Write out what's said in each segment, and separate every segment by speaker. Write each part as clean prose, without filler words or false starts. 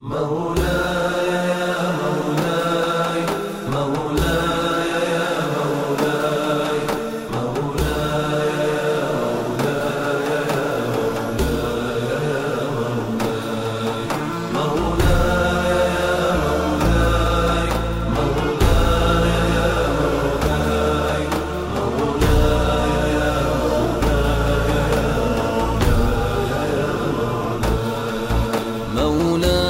Speaker 1: مولاي يا مولاي مولاي يا مولاي مولاي يا مولاي يا مولاي مولاي يا مولاي مولاي يا مولاي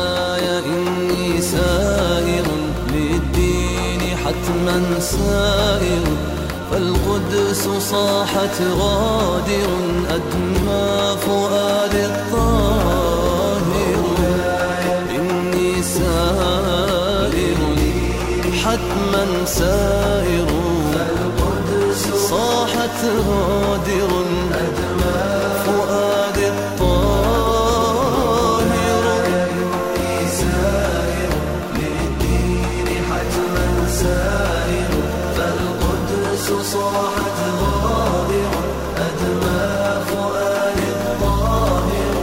Speaker 1: سائر للدين حتما سائر فالقدس صاحت غادر أدمى فؤاد الطاهر إني سائر حتما سائر فالقدس صاحت غادر أدمى فؤاد صاحت غادر أدمى فؤاد الطاهر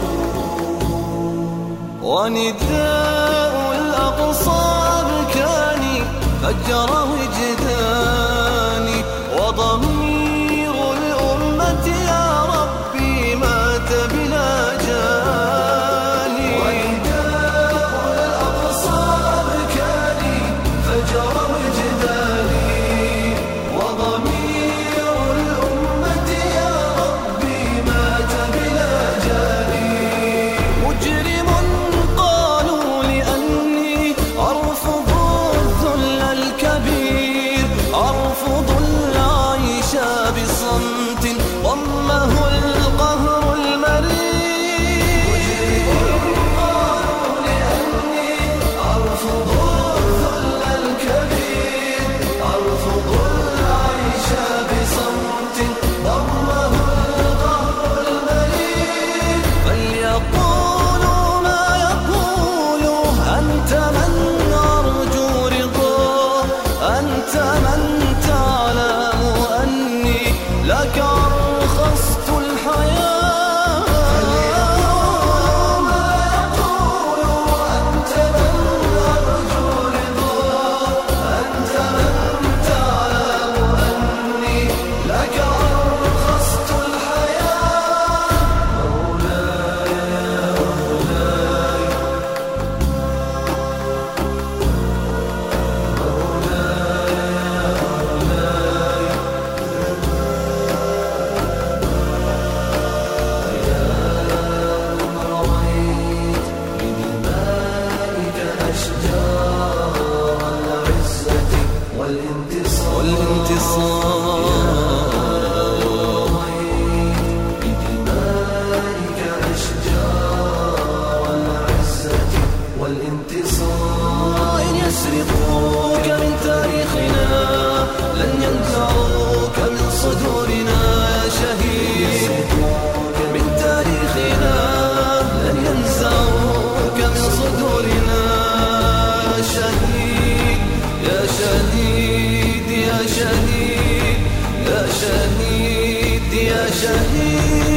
Speaker 1: ونداء الأقصى أبكاني فجر وجداني وضمير الأمة يا ربي مات بلا جاني ونداء الأقصى أبكاني فجر وجداني بصمت ضمه القهر المرير قالوا لأني أرفض الذل الكبير أرفض العيش بصمت ضمه القهر المرير فليقولوا ما يقولوا أنت من أرجو رضاه أنت من تعلم لك أرخصت الحياة فليقولوا ما يقولوا أنت من أرجو رضاه أنت من تعلم أني لك أرخصت الحياة مولاي يا مولاي والانتصار إن يسرقوك من تاريخنا لن ينزعوك من صدورنا يا شهيد من تاريخنا لن ينزعوك من صدورنا يا شهيد يا شهيد يا شهيد يا شهيد يا شهيد